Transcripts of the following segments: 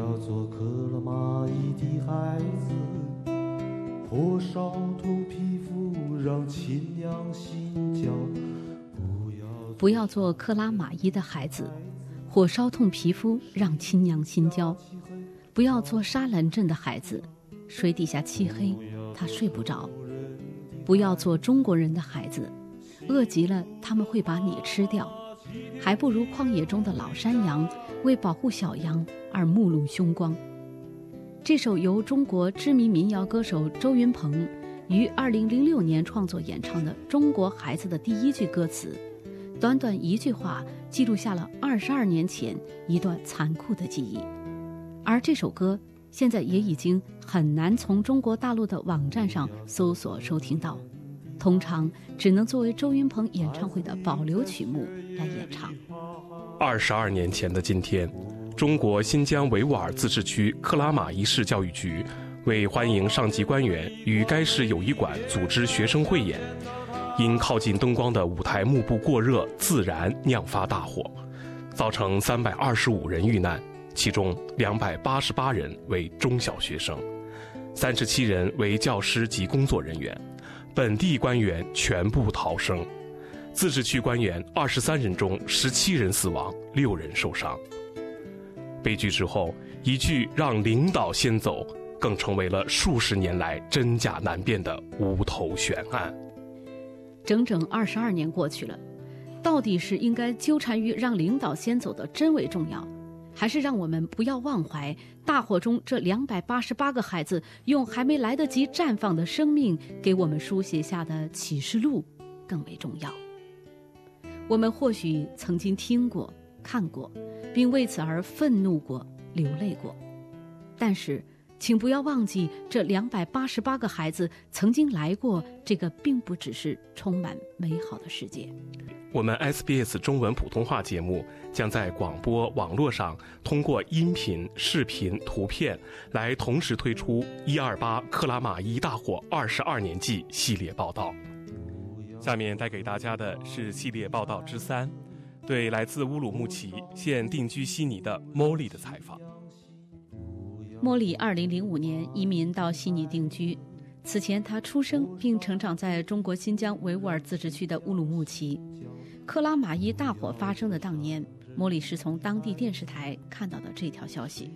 要做克拉玛依的孩子，火烧痛皮肤让亲娘心焦。 不要做克拉玛依的孩子，火烧痛皮肤让亲娘心焦。不要做沙兰镇的孩子，水底下漆黑，他睡不着。不要做中国人的孩子，饿极了他们会把你吃掉。还不如旷野中的老山羊，为保护小羊而目露凶光。这首由中国知名民谣歌手周云鹏于2006年创作演唱的《中国孩子》的第一句歌词，短短一句话记录下了22年前一段残酷的记忆。而这首歌现在也已经很难从中国大陆的网站上搜索收听到，通常只能作为周云鹏演唱会的保留曲目来演唱。 22年前的今天，中国新疆维吾尔自治区克拉玛依市教育局为欢迎上级官员与该市友谊馆组织学生汇演，因靠近灯光的舞台幕布过热自燃酿发大火，造成325人遇难，其中288人为中小学生，37人为教师及工作人员，本地官员全部逃生。自治区官员23人中17人死亡，6人受伤。悲剧之后，一句让领导先走更成为了数十年来真假难辨的无头悬案。 整整22年过去了，到底是应该纠缠于让领导先走的真伪重要，还是让我们不要忘怀大火中这288个孩子用还没来得及绽放的生命给我们书写下的启示录更为重要？我们或许曾经听过、看过，并为此而愤怒过、流泪过，但是请不要忘记，这288个孩子曾经来过这个并不只是充满美好的世界。 我们 SBS 中文普通话节目将在广播网络上通过音频、视频、图片来同时推出128克拉玛依大火22年祭系列报道。下面带给大家的是系列报道之3，对来自乌鲁木齐现定居悉尼的 Molly 的采访。 莫莉2005年移民到悉尼定居，此前她出生并成长在中国新疆维吾尔自治区的乌鲁木齐。克拉玛依大火发生的当年，莫莉是从当地电视台看到的这条消息。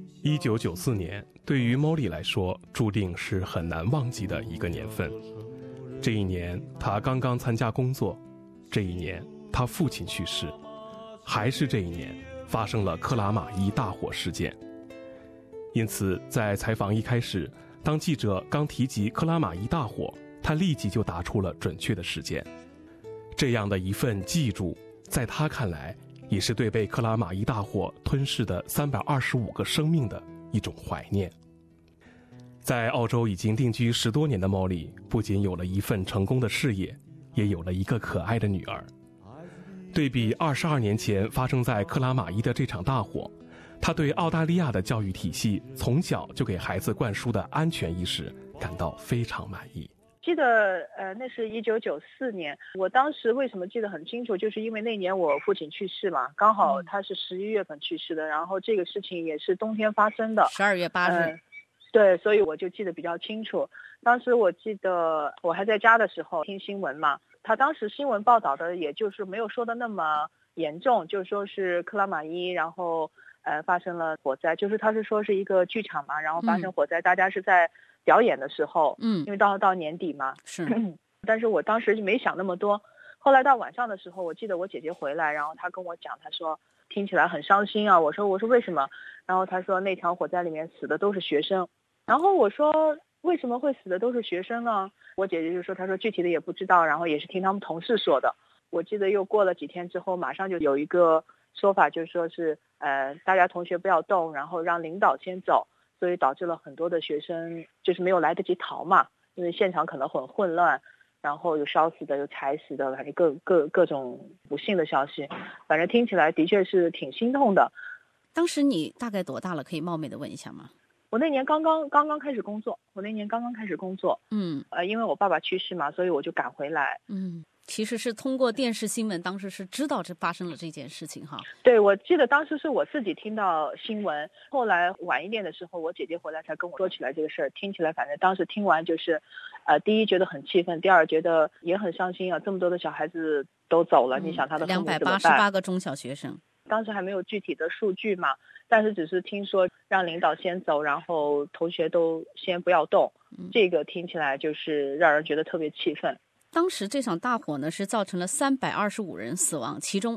1994年对于 Molly 来说注定是很难忘记的一个年份。这一年她刚刚参加工作，这一年她父亲去世，还是这一年发生了克拉玛依大火事件。因此在采访一开始，当记者刚提及克拉玛依大火，他立即就答出了准确的时间。这样的一份记住，在他看来也是对被克拉玛依大火吞噬的325个生命的一种怀念。在澳洲已经定居10多年的 Molly 不仅有了一份成功的事业，也有了一个可爱的女儿。对比22年前发生在克拉玛依的这场大火，他对澳大利亚的教育体系从小就给孩子灌输的安全意识感到非常满意。 记得那是1994年，我当时为什么记得很清楚，就是因为那年我父亲去世嘛，刚好他是11月份去世的，然后这个事情也是冬天发生的 ，12月8日。 对，所以我就记得比较清楚。当时我记得我还在家的时候听新闻嘛，他当时新闻报道的也就是没有说的那么严重，就是说是克拉玛依然后发生了火灾，就是他是说是一个剧场嘛，然后发生火灾，大家是在表演的时候，因为到年底嘛， 是， 但是我当时就没想那么多。后来到晚上的时候，我记得我姐姐回来，然后她跟我讲，她说听起来很伤心啊。我说为什么？然后她说那场火灾里面死的都是学生。然后我说为什么会死的都是学生呢？我姐姐就说，她说具体的也不知道，然后也是听他们同事说的。我记得又过了几天之后，马上就有一个说法，就是说是大家同学不要动，然后让领导先走，所以导致了很多的学生就是没有来得及逃嘛，因为现场可能很混乱，然后有烧死的，有踩死的，反正各种不幸的消息，反正听起来的确是挺心痛的。 当时你大概多大了？可以冒昧的问一下吗？ 我那年刚刚开始工作，因为我爸爸去世嘛，所以我就赶回来。 其实是通过电视新闻，当时是知道发生了这件事情哈。 对，我记得当时是我自己听到新闻，后来晚一点的时候，我姐姐回来才跟我说起来这个事儿。听起来反正当时听完就是，第一觉得很气愤，第二觉得也很伤心啊，这么多的小孩子都走了，你想他的父母怎么办 ？288个中小学生， 当时还没有具体的数据嘛，但是只是听说让领导先走，然后同学都先不要动，这个听起来就是让人觉得特别气愤。 当时这场大火呢是造成了325人死亡，其中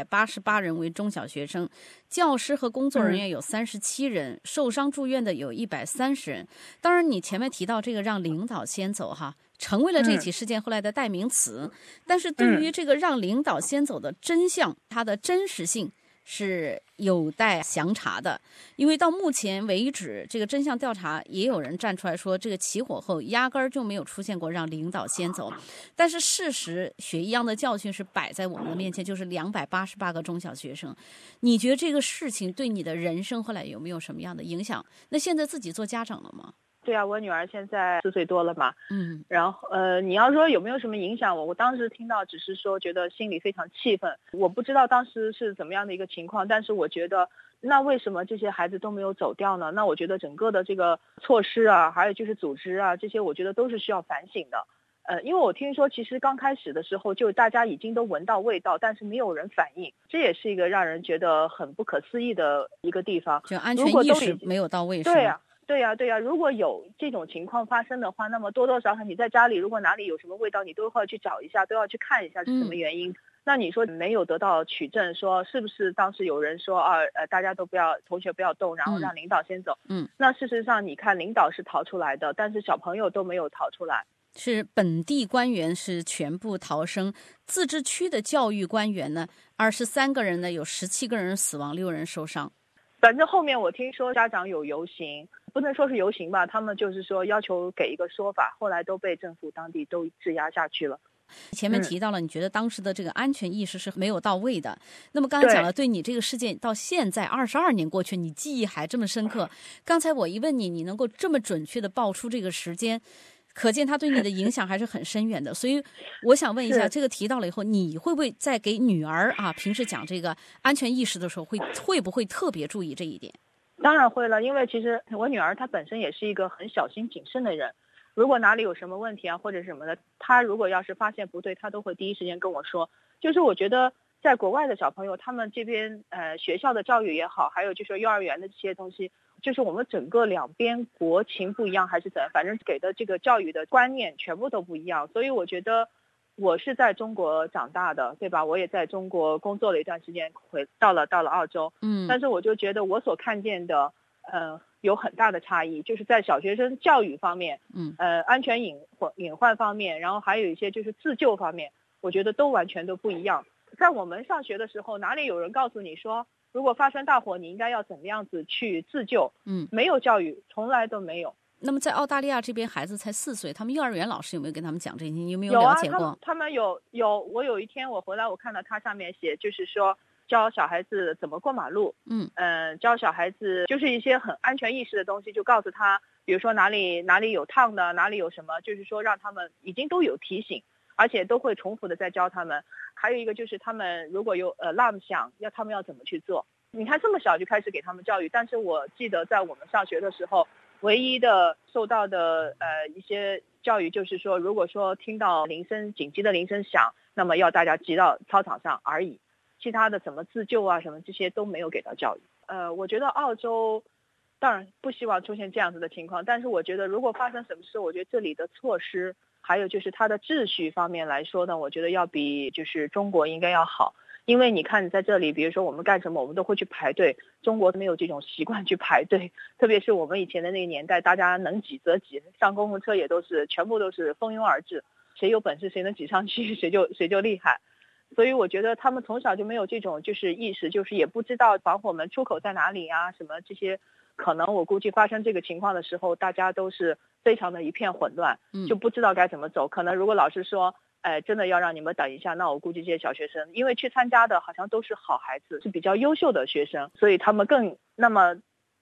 288人为中小学生，教师和工作人员有37人，受伤住院的有130人。当然你前面提到这个让领导先走哈，成为了这起事件后来的代名词，但是对于这个让领导先走的真相，它的真实性是有待详查的。因为到目前为止，这个真相调查也有人站出来说，这个起火后压根儿就没有出现过让领导先走。但是事实，血一样的教训是摆在我们的面前，就是288个中小学生。你觉得这个事情对你的人生后来有没有什么样的影响？那现在自己做家长了吗？ 对啊，我女儿现在4岁多了嘛，然后你要说有没有什么影响我当时听到只是说觉得心里非常气愤，我不知道当时是怎么样的一个情况，但是我觉得那为什么这些孩子都没有走掉呢？那我觉得整个的这个措施啊，还有就是组织啊，这些我觉得都是需要反省的。因为我听说其实刚开始的时候就大家已经都闻到味道，但是没有人反应，这也是一个让人觉得很不可思议的一个地方， 就安全意识没有到位。 对啊对呀，如果有这种情况发生的话，那么多多少少你在家里如果哪里有什么味道，你都会去找一下，都要去看一下是什么原因。那你说没有得到取证，说是不是当时有人说大家都不要，同学不要动，然后让领导先走。那事实上你看领导是逃出来的，但是小朋友都没有逃出来。 是本地官员是全部逃生，自治区的教育官员呢，23个人呢，有17个人死亡，6人受伤。 反正后面我听说家长有游行，不能说是游行吧，他们就是说要求给一个说法，后来都被政府当地都质押下去了。 前面提到了，你觉得当时的这个安全意识是没有到位的。那么刚才讲了，对你这个事件到现在22年过去，你记忆还这么深刻。刚才我一问你，你能够这么准确的报出这个时间，可见它对你的影响还是很深远的。所以我想问一下，这个提到了以后，你会不会在给女儿平时讲这个安全意识的时候，会不会特别注意这一点？ 当然会了，因为其实我女儿她本身也是一个很小心谨慎的人，如果哪里有什么问题啊或者什么的，她如果要是发现不对，她都会第一时间跟我说。就是我觉得在国外的小朋友，他们这边学校的教育也好，还有就是幼儿园的这些东西，就是我们整个两边国情不一样还是怎样，反正给的这个教育的观念全部都不一样。所以我觉得我是在中国长大的，对吧？我也在中国工作了一段时间，到了澳洲，但是我就觉得我所看见的有很大的差异，就是在小学生教育方面，安全隐患方面，然后还有一些就是自救方面，我觉得都完全都不一样。在我们上学的时候，哪里有人告诉你说如果发生大火你应该要怎么样子去自救？没有教育，从来都没有。 那么在澳大利亚这边孩子才4岁，他们幼儿园老师有没有跟他们讲这些？你有没有了解过？ 有啊，他们有。我有一天我回来，我看到他上面写，就是说教小孩子怎么过马路，教小孩子就是一些很安全意识的东西，就告诉他，比如说哪里有烫的，哪里有什么，就是说让他们已经都有提醒，而且都会重复的在教他们。还有一个就是他们如果有alarm响，他们要怎么去做。你看这么小就开始给他们教育，但是我记得在我们上学的时候，唯一的受到的一些教育就是说，如果说听到紧急的铃声响，那么要大家挤到操场上而已，其他的怎么自救啊什么这些都没有给到教育。我觉得澳洲当然不希望出现这样子的情况，但是我觉得如果发生什么事，我觉得这里的措施还有就是它的秩序方面来说呢，我觉得要比就是中国应该要好。因为你看在这里，比如说我们干什么我们都会去排队，中国没有这种习惯去排队，特别是我们以前的那个年代，大家能挤则挤，上公共车也全部都是蜂拥而至，谁有本事谁能挤上去谁就厉害。所以我觉得他们从小就没有这种就是意识，就是也不知道防火门出口在哪里啊什么这些，可能我估计发生这个情况的时候，大家都是非常的一片混乱，就不知道该怎么走。可能如果老师说真的要让你们等一下，那我估计这些小学生因为去参加的好像都是好孩子，是比较优秀的学生，所以他们更那么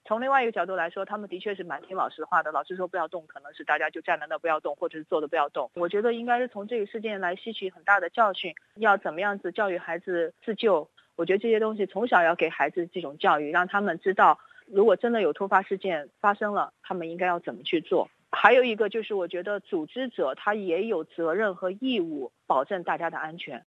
从另外一个角度来说，他们的确是蛮听老师的话的，老师说不要动，可能是大家就站在那不要动，或者是坐着不要动。我觉得应该是从这个事件来吸取很大的教训，要怎么样子教育孩子自救。我觉得这些东西从小要给孩子这种教育，让他们知道如果真的有突发事件发生了，他们应该要怎么去做。还有一个就是我觉得组织者他也有责任和义务保证大家的安全。